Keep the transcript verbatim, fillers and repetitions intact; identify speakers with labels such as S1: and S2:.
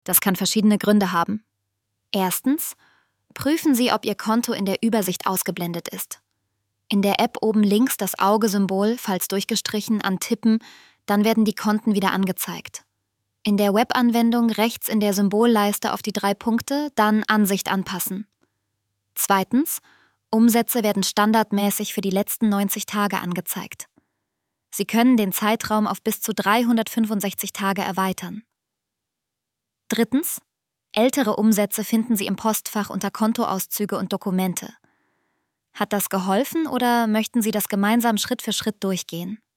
S1: Das kann verschiedene Gründe haben. Erstens, prüfen Sie, ob Ihr Konto in der Übersicht ausgeblendet ist. In der App oben links das Auge-Symbol, falls durchgestrichen, antippen, dann werden die Konten wieder angezeigt. In der Webanwendung rechts in der Symbolleiste auf die drei Punkte, dann Ansicht anpassen. Zweitens, Umsätze werden standardmäßig für die letzten neunzig Tage angezeigt. Sie können den Zeitraum auf bis zu dreihundertfünfundsechzig Tage erweitern. Drittens, ältere Umsätze finden Sie im Postfach unter Kontoauszüge und Dokumente. Hat das geholfen oder möchten Sie das gemeinsam Schritt für Schritt durchgehen?